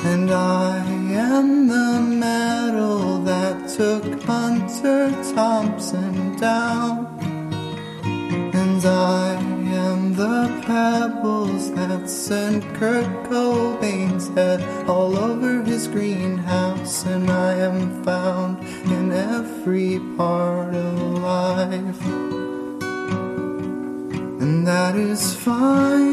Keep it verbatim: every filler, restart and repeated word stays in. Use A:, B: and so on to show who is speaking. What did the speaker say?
A: And I am the metal that took Hunter Thompson down. And I am the pebbles that sent Kurt Cobain's head all over his greenhouse. And I am found in every part of life. And that is fine.